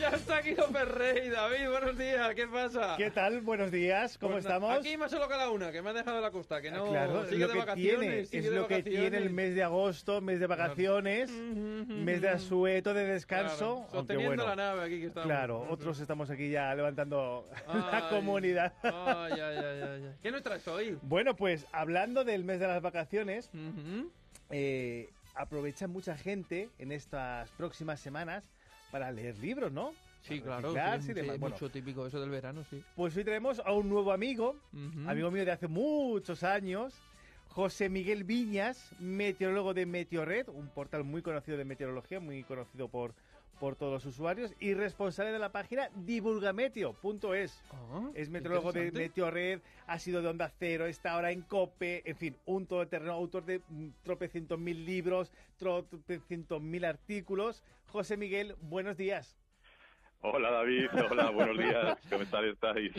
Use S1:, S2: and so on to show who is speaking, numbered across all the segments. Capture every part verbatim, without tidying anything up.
S1: Ya está aquí López Rey. David, buenos días, ¿qué pasa?
S2: ¿Qué tal? Buenos días, ¿cómo
S1: Pues,
S2: estamos?
S1: Aquí más solo que la una, que me ha dejado la costa, que no
S2: claro,
S1: sigue
S2: lo
S1: de
S2: que
S1: vacaciones.
S2: tiene,
S1: sigue
S2: es
S1: de
S2: lo que
S1: vacaciones.
S2: tiene el mes de agosto, mes de vacaciones, mes de asueto, de descanso.
S1: Claro, sosteniendo
S2: bueno,
S1: la nave aquí que estamos.
S2: Claro, otros estamos aquí ya levantando la
S1: Ay,
S2: comunidad.
S1: Ay, ay, ay, ay, ay. ¿Qué nos traes hoy?
S2: Bueno, pues hablando del mes de las vacaciones,
S1: Uh-huh.
S2: eh, aprovecha mucha gente en estas próximas semanas para leer libros, ¿no?
S1: Sí,
S2: Para
S1: claro,
S2: reciclarse
S1: sí,
S2: y demás.
S1: sí,
S2: Bueno,
S1: mucho típico eso del verano, sí.
S2: pues hoy tenemos a un nuevo amigo,
S1: Uh-huh.
S2: amigo mío de hace muchos años, José Miguel Viñas, meteorólogo de Meteorred, un portal muy conocido de meteorología, muy conocido por, por todos los usuarios, y responsable de la página divulgameteo punto es.
S1: Ah,
S2: Es meteorólogo de
S1: interesante.
S2: Meteorred, ha sido de Onda Cero, está ahora en COPE, en fin, un todoterreno, autor de mm, tropecientos mil libros, tropecientos mil artículos. José Miguel, buenos días.
S3: Hola David, hola, buenos días, ¿cómo tal estáis?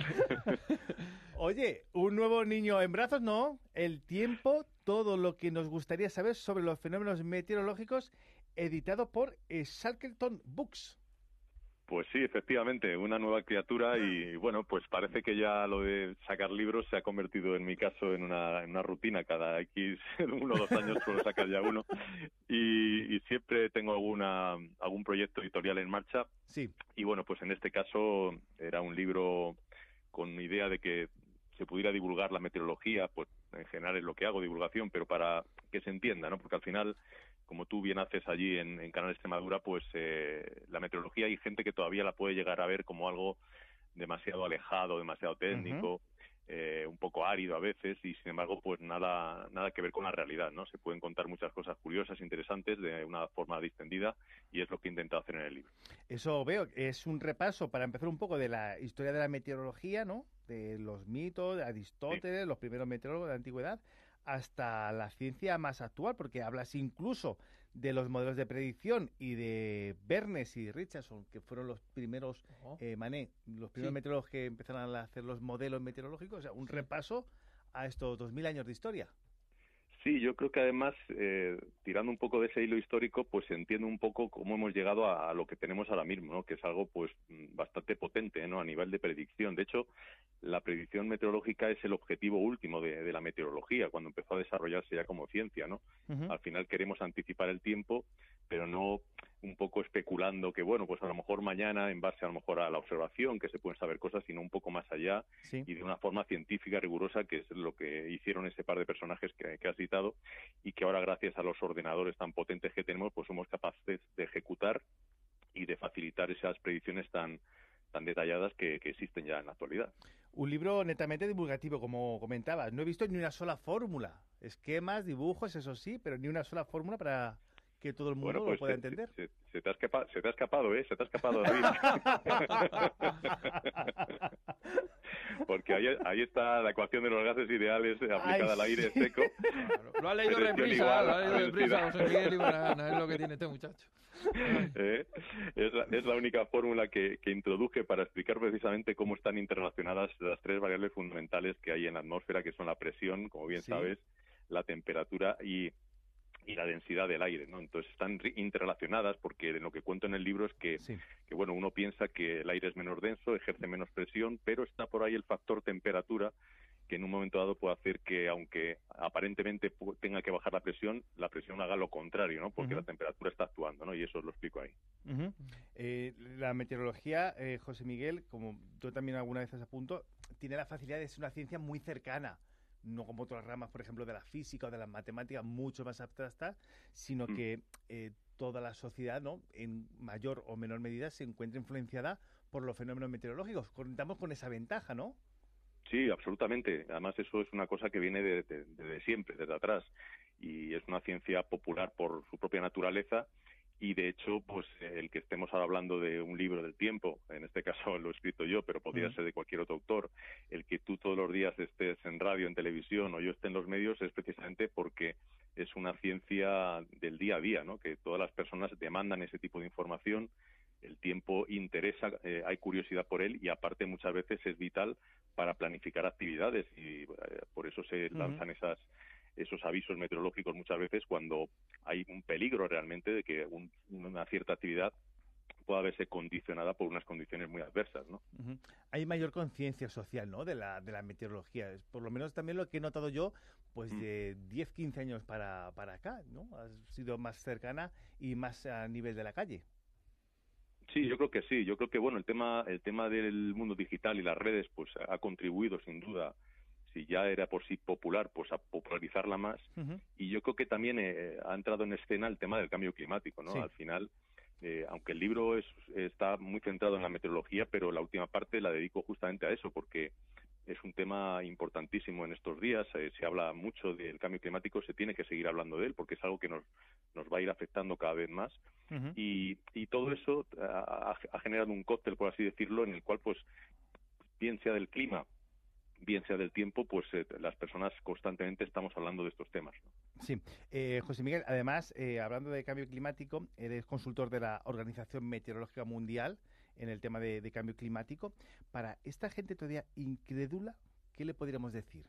S2: Oye, un nuevo niño en brazos, ¿no? El tiempo, todo lo que nos gustaría saber sobre los fenómenos meteorológicos, editado por Shackleton Books.
S3: Pues sí, efectivamente, una nueva criatura y bueno, pues parece que ya lo de sacar libros se ha convertido en mi caso en una, en una rutina. Cada X, uno o dos años suelo sacar ya uno y, y siempre tengo alguna algún proyecto editorial en marcha.
S2: Sí.
S3: Y bueno, pues en este caso era un libro con idea de que se pudiera divulgar la meteorología, pues en general es lo que hago, divulgación, pero para que se entienda, ¿no? Porque al final, como tú bien haces allí en, en Canal Extremadura, pues eh, la meteorología hay gente que todavía la puede llegar a ver como algo demasiado alejado, demasiado técnico, uh-huh. eh, un poco árido a veces, y sin embargo, pues nada nada que ver con la realidad, ¿no? Se pueden contar muchas cosas curiosas, interesantes, de una forma distendida, y es lo que he intentado hacer en el libro.
S2: Eso veo, es un repaso para empezar un poco de la historia de la meteorología, ¿no? De los mitos, de Aristóteles, sí. Los primeros meteorólogos de la antigüedad, hasta la ciencia más actual, porque hablas incluso de los modelos de predicción y de Bernes y Richardson, que fueron los primeros, oh. eh, Mané, los primeros sí. meteorólogos que empezaron a hacer los modelos meteorológicos, o sea, un sí. repaso a estos dos mil años de historia.
S3: Sí, yo creo que además, eh, tirando un poco de ese hilo histórico, pues se entiende un poco cómo hemos llegado a, a lo que tenemos ahora mismo, ¿no? Que es algo pues bastante potente, ¿no? A nivel de predicción. De hecho, la predicción meteorológica es el objetivo último de, de la meteorología, cuando empezó a desarrollarse ya como ciencia, ¿no? Uh-huh. Al final queremos anticipar el tiempo, pero no un poco especulando que, bueno, pues a lo mejor mañana, en base a lo mejor a la observación, que se pueden saber cosas, sino un poco más allá sí. y de una forma científica, rigurosa, que es lo que hicieron ese par de personajes que, que has citado, y que ahora, gracias a los ordenadores tan potentes que tenemos, pues somos capaces de ejecutar y de facilitar esas predicciones tan tan detalladas que, que existen ya en la actualidad.
S2: Un libro netamente divulgativo, como comentabas. No he visto ni una sola fórmula. Esquemas, dibujos, eso sí, pero ni una sola fórmula para que todo el mundo bueno, pues lo pueda
S3: se,
S2: entender.
S3: Se, se, se, te ha escapado, se te ha escapado, ¿eh? Se te ha escapado, David. Porque ahí, ahí está la ecuación de los gases ideales aplicada Ay, al aire sí. seco.
S1: Claro, lo ha leído reprisa, lo ha leído reprisa, José Miguel Ibarana, es lo que tiene este muchacho.
S3: ¿Eh? Es, la, es la única fórmula que, que introduje para explicar precisamente cómo están interrelacionadas las tres variables fundamentales que hay en la atmósfera, que son la presión, como bien sí. sabes, la temperatura y y la densidad del aire, ¿no? Entonces están interrelacionadas porque lo que cuento en el libro es que, sí. que, bueno, uno piensa que el aire es menos denso, ejerce menos presión, pero está por ahí el factor temperatura que en un momento dado puede hacer que, aunque aparentemente tenga que bajar la presión, la presión haga lo contrario, ¿no? Porque uh-huh. la temperatura está actuando, ¿no? Y eso os lo explico ahí.
S2: Uh-huh. Eh, la meteorología, eh, José Miguel, como yo también alguna vez apunto, tiene la facilidad de ser una ciencia muy cercana. No como otras ramas, por ejemplo, de la física o de las matemáticas, mucho más abstractas, sino mm. que eh, toda la sociedad, ¿no?, en mayor o menor medida, se encuentra influenciada por los fenómenos meteorológicos. Contamos con esa ventaja, ¿no?
S3: Sí, absolutamente. Además, eso es una cosa que viene de, de, de siempre, desde atrás. Y es una ciencia popular por su propia naturaleza. Y, de hecho, pues el que estemos ahora hablando de un libro del tiempo, en este caso lo he escrito yo, pero podría mm. ser de cualquier otro autor, el que tú todos los días estés en radio, en televisión o yo esté en los medios es precisamente porque es una ciencia del día a día, ¿no? Que todas las personas demandan ese tipo de información, el tiempo interesa, eh, hay curiosidad por él y aparte muchas veces es vital para planificar actividades y eh, por eso se mm. lanzan esas... esos avisos meteorológicos muchas veces cuando hay un peligro realmente de que un, una cierta actividad pueda verse condicionada por unas condiciones muy adversas, ¿no?
S2: Uh-huh. Hay mayor conciencia social, ¿no?, de la, de la meteorología. Es por lo menos también lo que he notado yo, pues mm. de diez, quince años para, para acá, ¿no? Ha sido más cercana y más a nivel de la calle.
S3: Sí, yo creo que sí. Yo creo que, bueno, el tema, el tema del mundo digital y las redes, pues ha contribuido sin duda, si ya era por sí popular, pues a popularizarla más. Uh-huh. Y yo creo que también eh, ha entrado en escena el tema del cambio climático, ¿no? Sí. Al final, eh, aunque el libro es, está muy centrado en la meteorología, pero la última parte la dedico justamente a eso, porque es un tema importantísimo en estos días. Eh, se habla mucho del cambio climático, se tiene que seguir hablando de él, porque es algo que nos, nos va a ir afectando cada vez más. Uh-huh. Y, y todo eso ha, ha generado un cóctel, por así decirlo, en el cual, pues, bien sea del clima, bien sea del tiempo, pues eh, las personas constantemente estamos hablando de estos temas, ¿no?
S2: Sí. Eh, José Miguel, además, eh, hablando de cambio climático, eres consultor de la Organización Meteorológica Mundial en el tema de, de cambio climático. Para esta gente todavía incrédula, ¿qué le podríamos decir?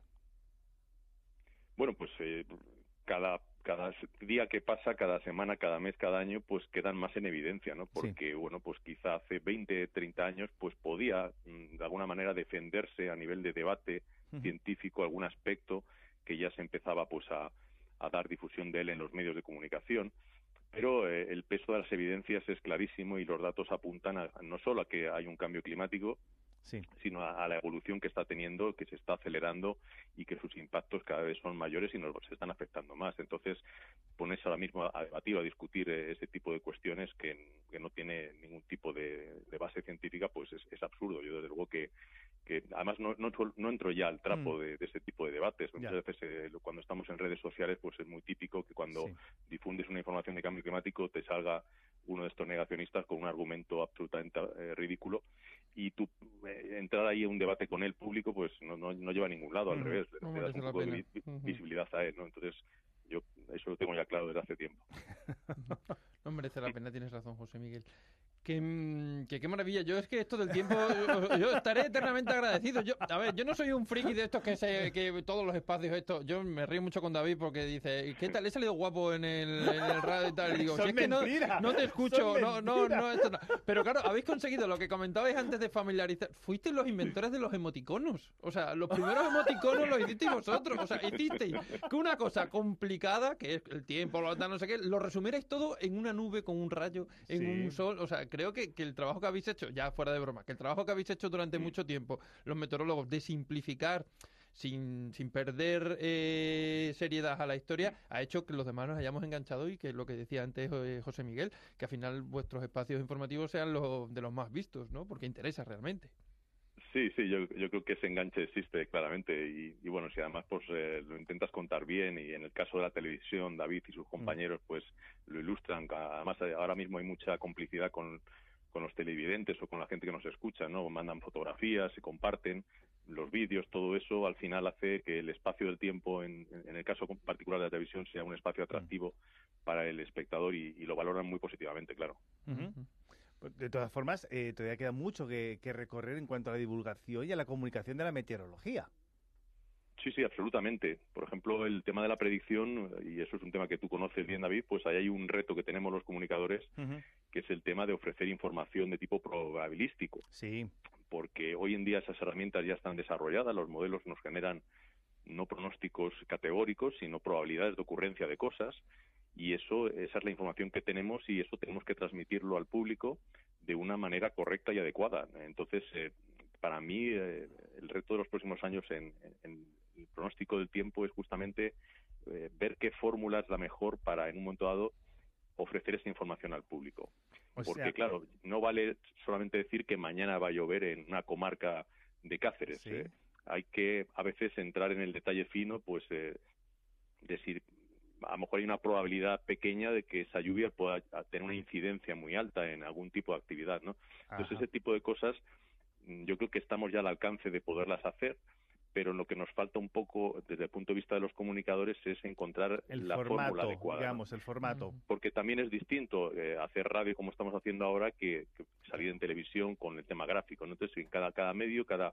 S3: Bueno, pues eh, cada cada día que pasa, cada semana, cada mes, cada año, pues quedan más en evidencia, ¿no? Porque, sí. bueno, pues quizá hace veinte, treinta años, pues podía, de alguna manera, defenderse a nivel de debate uh-huh. científico algún aspecto que ya se empezaba, pues, a, a dar difusión de él en los medios de comunicación. Pero eh, el peso de las evidencias es clarísimo y los datos apuntan a, no solo a que hay un cambio climático, sí. sino a, a la evolución que está teniendo, que se está acelerando y que sus impactos cada vez son mayores y nos están afectando más. Entonces, ponerse ahora mismo a, a debatir o a discutir eh, ese tipo de cuestiones que, que no tiene ningún tipo de, de base científica, pues es, es absurdo. Yo, desde luego, que, que además no, no, no entro ya al trapo mm. de, de ese tipo de debates. Muchas yeah. veces, eh, cuando estamos en redes sociales, pues es muy típico que cuando sí. difundes una información de cambio climático te salga uno de estos negacionistas con un argumento absolutamente eh, ridículo, y tú eh, entrar ahí a un debate con él público, pues no, no, no lleva a ningún lado, al uh-huh. revés, le,
S1: no
S3: le das un poco de vi- uh-huh. visibilidad a él, ¿no? Entonces, yo eso lo tengo ya claro desde hace tiempo.
S1: No merece la pena, tienes razón, José Miguel. Que, que qué maravilla. Yo es que esto del tiempo, yo, yo estaré eternamente agradecido. Yo, a ver, yo no soy un friki de estos que se, que todos los espacios estos. Yo me río mucho con David porque dice, ¿qué tal? He salido guapo en el, en el radio y tal. Y digo, si es que no, no te escucho, no, no, no, esto no. Pero claro, habéis conseguido lo que comentabais antes de familiarizar. Fuisteis los inventores de los emoticonos. O sea, los primeros emoticonos los hicisteis vosotros. O sea, hicisteis que una cosa complicada, que es el tiempo, lo no sé qué, lo resumierais todo en una nube con un rayo, en sí. un sol. O sea, creo que, que el trabajo que habéis hecho, ya fuera de broma, que el trabajo que habéis hecho durante mm. mucho tiempo, los meteorólogos, de simplificar sin, sin perder eh, seriedad a la historia, ha hecho que los demás nos hayamos enganchado y que lo que decía antes eh, José Miguel, que al final vuestros espacios informativos sean los de los más vistos, ¿no? Porque interesa realmente.
S3: Sí, sí, yo, yo creo que ese enganche existe claramente y, y bueno, si además pues eh, lo intentas contar bien y en el caso de la televisión, David y sus compañeros pues lo ilustran. Además ahora mismo hay mucha complicidad con, con los televidentes o con la gente que nos escucha, ¿no? Mandan fotografías, se comparten los vídeos, todo eso al final hace que el espacio del tiempo, en, en el caso particular de la televisión, sea un espacio atractivo uh-huh. para el espectador y, y lo valoran muy positivamente, claro.
S2: Uh-huh. De todas formas, eh, todavía queda mucho que, que recorrer en cuanto a la divulgación y a la comunicación de la meteorología.
S3: Sí, sí, absolutamente. Por ejemplo, el tema de la predicción, y eso es un tema que tú conoces bien, David, pues ahí hay un reto que tenemos los comunicadores, uh-huh. que es el tema de ofrecer información de tipo probabilístico.
S2: Sí. Porque
S3: hoy en día esas herramientas ya están desarrolladas, los modelos nos generan no pronósticos categóricos, sino probabilidades de ocurrencia de cosas, y eso, esa es la información que tenemos y eso tenemos que transmitirlo al público de una manera correcta y adecuada. Entonces, eh, para mí, eh, el reto de los próximos años en, en el pronóstico del tiempo es justamente eh, ver qué fórmula es la mejor para, en un momento dado, ofrecer esa información al público. O Porque, sea, claro, no vale solamente decir que mañana va a llover en una comarca de Cáceres. ¿Sí? Eh. Hay que, a veces, entrar en el detalle fino, pues, eh, decir, a lo mejor hay una probabilidad pequeña de que esa lluvia pueda tener una incidencia muy alta en algún tipo de actividad, ¿no? Entonces, Ajá. ese tipo de cosas yo creo que estamos ya al alcance de poderlas hacer, pero lo que nos falta un poco desde el punto de vista de los comunicadores es encontrar
S2: el
S3: la
S2: formato,
S3: fórmula adecuada.
S2: Digamos, ¿no? El formato.
S3: Porque también es distinto eh, hacer radio como estamos haciendo ahora que, que salir en televisión con el tema gráfico, ¿no? Entonces, en cada, cada medio, cada,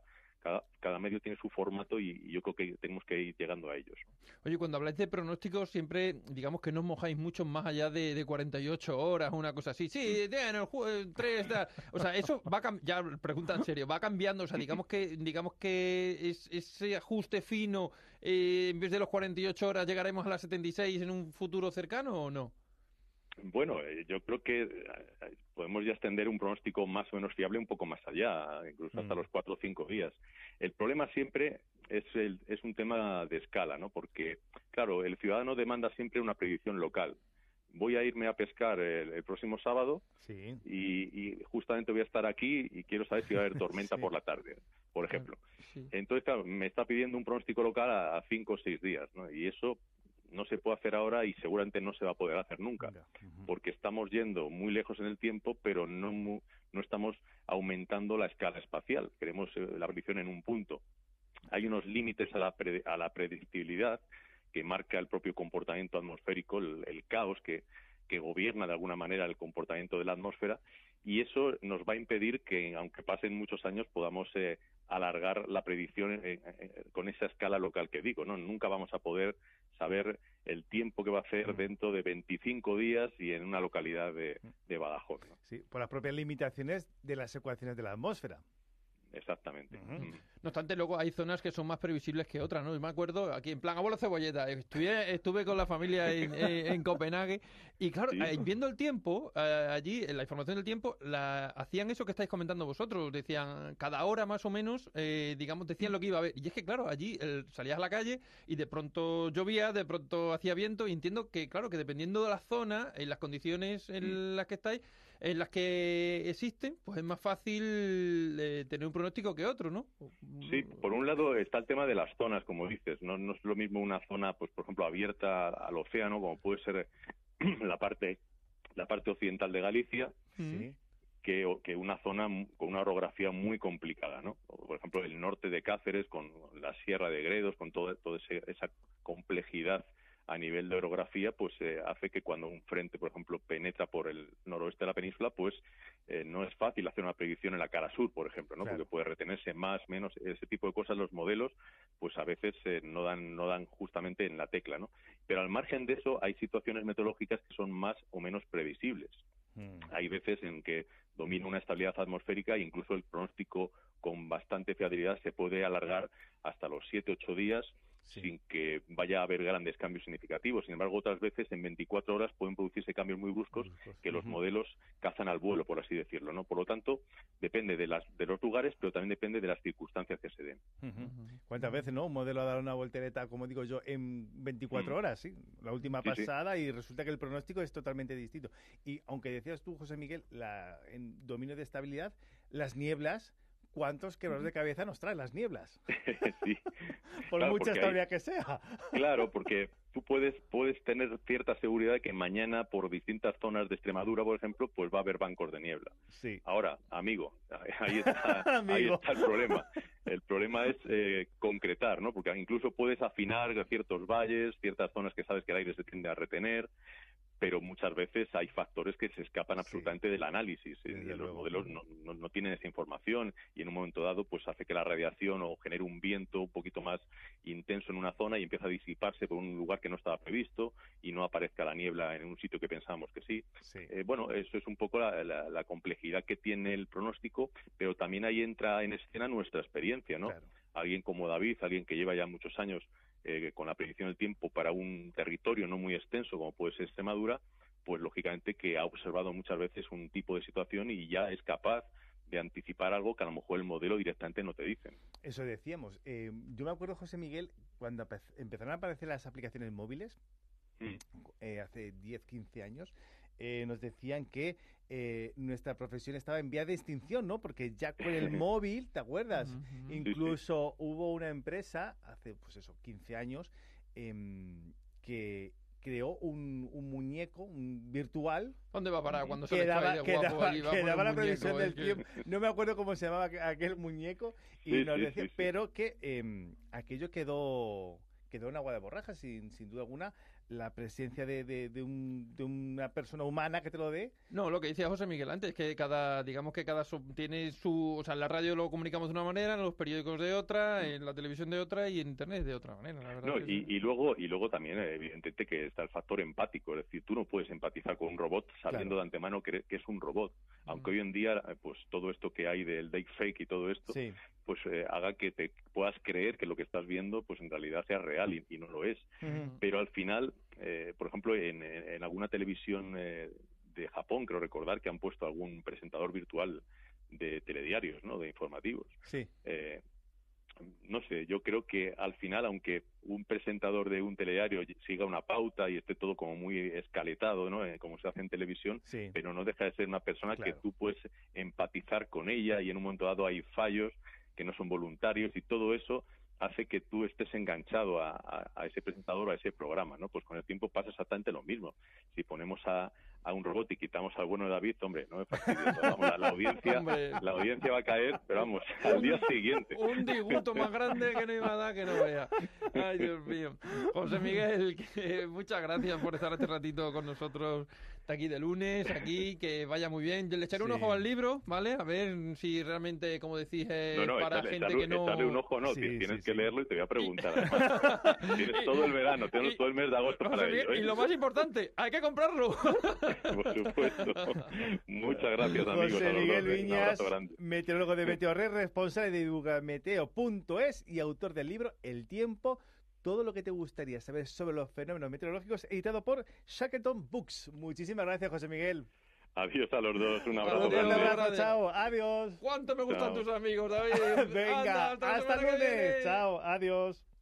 S3: cada, cada medio tiene su formato y, y yo creo que tenemos que ir llegando a ellos.
S1: Oye, cuando habláis de pronósticos, siempre, digamos que no os mojáis mucho más allá de, de cuarenta y ocho horas, una cosa así. Sí, en el juego, tres, da. O sea, eso va a ya pregunta en serio, va cambiando. O sea, digamos que digamos que es, ese ajuste fino, eh, en vez de los cuarenta y ocho horas, llegaremos a las setenta y seis en un futuro cercano, ¿o no?
S3: Bueno, eh, yo creo que eh, podemos ya extender un pronóstico más o menos fiable un poco más allá, incluso hasta mm. los cuatro o cinco días. El problema siempre es, el, es un tema de escala, ¿no? Porque, claro, el ciudadano demanda siempre una predicción local. Voy a irme a pescar el, el próximo sábado
S2: sí.
S3: y, y justamente voy a estar aquí y quiero saber si va a haber tormenta sí. por la tarde, por ejemplo. Sí. Entonces, claro, me está pidiendo un pronóstico local a, a cinco o seis días, ¿no? Y eso no se puede hacer ahora y seguramente no se va a poder hacer nunca, uh-huh. porque estamos yendo muy lejos en el tiempo, pero no, mu- no estamos aumentando la escala espacial. Queremos eh, la predicción en un punto. Hay unos límites a la, pre- a la predictibilidad que marca el propio comportamiento atmosférico, el, el caos que, que gobierna de alguna manera el comportamiento de la atmósfera, y eso nos va a impedir que, aunque pasen muchos años, podamos eh, alargar la predicción eh, eh, con esa escala local que digo, ¿no? Nunca vamos a poder saber el tiempo que va a hacer dentro de veinticinco días y en una localidad de, de Badajoz, ¿no?
S2: Sí, por las propias limitaciones de las ecuaciones de la atmósfera.
S3: Exactamente.
S1: Uh-huh. No obstante, luego hay zonas que son más previsibles que otras, ¿no? Yo me acuerdo, aquí en plan, abuelo cebolleta, estuve, estuve con la familia en, en, en Copenhague y claro, sí. eh, viendo el tiempo, eh, allí, la información del tiempo, la, hacían eso que estáis comentando vosotros, decían, cada hora más o menos, eh, digamos, decían lo que iba a haber. Y es que, claro, allí el, salías a la calle y de pronto llovía, de pronto hacía viento, y entiendo que, claro, que dependiendo de la zona, en las condiciones en las que estáis, en las que existen, pues es más fácil eh, tener un pronóstico que otro, ¿no?
S3: Sí, por un lado está el tema de las zonas, como dices, no, no es lo mismo una zona, pues por ejemplo, abierta al océano, como puede ser la parte la parte occidental de Galicia,
S2: sí.
S3: que, que una zona con una orografía muy complicada, ¿no? Por ejemplo, el norte de Cáceres, con la Sierra de Gredos, con toda todo ese, esa complejidad a nivel de orografía, pues eh, hace que cuando un frente, por ejemplo, penetra por el noroeste de la península, pues eh, no es fácil hacer una predicción en la cara sur, por ejemplo, ¿no? Claro. Porque puede retenerse más, menos, ese tipo de cosas, los modelos, pues a veces eh, no dan no dan justamente en la tecla, ¿no? Pero al margen de eso, hay situaciones meteorológicas que son más o menos previsibles. Mm. Hay veces en que domina una estabilidad atmosférica e incluso el pronóstico con bastante fiabilidad se puede alargar hasta los siete ocho días, sí. sin que vaya a haber grandes cambios significativos. Sin embargo, otras veces en veinticuatro horas pueden producirse cambios muy bruscos que los uh-huh. modelos cazan al vuelo, por así decirlo, ¿no? Por lo tanto, depende de las de los lugares, pero también depende de las circunstancias que se den.
S2: Uh-huh. ¿Cuántas veces, no? Un modelo ha dado una voltereta, como digo yo, en veinticuatro uh-huh. horas, sí, la última sí, pasada, sí. y resulta que el pronóstico es totalmente distinto. Y aunque decías tú, José Miguel, la, en dominio de estabilidad, las nieblas, ¿cuántos quebraderos de cabeza nos traen las nieblas?
S3: Sí.
S2: Por
S3: claro,
S2: mucha estabilidad
S3: hay...
S2: que sea.
S3: Claro, porque tú puedes puedes tener cierta seguridad de que mañana por distintas zonas de Extremadura, por ejemplo, pues va a haber bancos de niebla.
S2: Sí.
S3: Ahora, amigo, ahí está,
S2: amigo.
S3: ahí está el problema. El problema es eh, concretar, ¿no? Porque incluso puedes afinar ciertos valles, ciertas zonas que sabes que el aire se tiende a retener, pero muchas veces hay factores que se escapan absolutamente sí. del análisis y los luego. modelos no, no, no tienen esa información y en un momento dado pues hace que la radiación o genere un viento un poquito más intenso en una zona y empieza a disiparse por un lugar que no estaba previsto y no aparezca la niebla en un sitio que pensábamos que sí.
S2: sí.
S3: Eh, bueno, eso es un poco la, la, la complejidad que tiene el pronóstico, pero también ahí entra en escena nuestra experiencia, ¿no?
S2: Claro.
S3: Alguien como David, alguien que lleva ya muchos años Eh, con la predicción del tiempo para un territorio no muy extenso como puede ser Extremadura, pues lógicamente que ha observado muchas veces un tipo de situación y ya es capaz de anticipar algo que a lo mejor el modelo directamente no te dicen.
S2: Eso decíamos. Eh, yo me acuerdo, José Miguel, cuando empezaron a aparecer las aplicaciones móviles, mm. eh, hace diez, quince años, eh, nos decían que eh, nuestra profesión estaba en vía de extinción, ¿no? Porque ya con el móvil, ¿te acuerdas? Uh-huh. Incluso sí, sí. hubo una empresa, hace, pues eso, quince años, eh, que creó un, un muñeco un virtual.
S1: ¿Dónde va a parar cuando se
S2: le
S1: daba,
S2: de guapo? Que daba, que daba la previsión del que... tiempo. No me acuerdo cómo se llamaba aquel muñeco, y sí, nos sí, decía, sí, pero sí. que eh, aquello quedó... quedó en agua de borrajas, sin, sin duda alguna. la presencia de, de, de, un, de una persona humana que te lo dé.
S1: No, lo que decía José Miguel antes, que cada, digamos que cada so- tiene su, o sea, en la radio lo comunicamos de una manera, en los periódicos de otra, en la televisión de otra y en internet de otra manera, la verdad.
S3: No,
S1: es que
S3: y,
S1: sí.
S3: y luego y luego también evidentemente que está el factor empático, es decir, tú no puedes empatizar con un robot sabiendo
S2: Claro.
S3: de antemano que, que es un robot, aunque
S1: Mm.
S3: hoy en día eh, pues todo esto que hay del deepfake y todo esto
S2: Sí.
S3: pues eh, haga que te puedas creer que lo que estás viendo pues en realidad sea real y, y no lo es.
S2: Ujú.
S3: Pero al final, eh, por ejemplo, en, en, en alguna televisión eh, de Japón, creo recordar que han puesto algún presentador virtual de telediarios, ¿no? De informativos.
S2: Sí.
S3: Eh, no sé, yo creo que al final, aunque un presentador de un telediario siga una pauta y esté todo como muy escaletado, ¿no? Eh, como se hace en televisión,
S2: Sí.
S3: pero no deja de ser una persona
S2: Claro.
S3: que tú puedes empatizar con ella y en un momento dado hay fallos que no son voluntarios y todo eso hace que tú estés enganchado a, a, a ese presentador, a ese programa, ¿no? Pues con el tiempo pasa exactamente lo mismo. Si ponemos a, a un robot y quitamos al bueno de David, hombre, no me fastidies, vamos, la, la audiencia,
S1: Hombre.
S3: la audiencia va a caer, pero vamos, al día siguiente.
S1: Un disgusto más grande que no iba a dar que no vea. Ay, Dios mío. José Miguel, que muchas gracias por estar este ratito con nosotros de aquí de lunes, aquí, que vaya muy bien. Yo le echaré un
S2: Sí.
S1: ojo al libro, ¿vale? A ver si realmente, como decís, es
S3: No, no,
S1: para
S3: echarle,
S1: gente
S3: echarle-
S1: que no...
S3: echarle un ojo no,
S2: Sí,
S3: tienes
S2: sí,
S3: que
S2: sí.
S3: leerlo y te voy a preguntar. además. Tienes todo el verano, tienes
S1: Y-
S3: todo el mes de agosto
S1: José
S3: para
S1: Miguel,
S3: ello. ¿eh?
S1: y lo más importante, hay que comprarlo.
S3: Por supuesto. Muchas gracias, amigos.
S2: José
S3: a los
S2: Miguel
S3: dos, ¿eh? Un
S2: Viñas,
S3: abrazo grande.
S2: meteorólogo de Meteorred, responsable de divulgameteo punto es y autor del libro El Tiempo, todo lo que te gustaría saber sobre los fenómenos meteorológicos, editado por Shackleton Books. Muchísimas gracias, José Miguel.
S3: Adiós a los dos. Un abrazo
S1: Adiós,
S2: Un
S3: grande.
S1: abrazo.
S2: abrazo, chao, adiós.
S1: ¿Cuánto me gustan
S3: Chao.
S1: tus amigos, David?
S2: Venga,
S1: Anda,
S2: hasta
S1: la
S2: el
S1: semana que
S2: lunes.
S1: viene.
S2: Chao, adiós.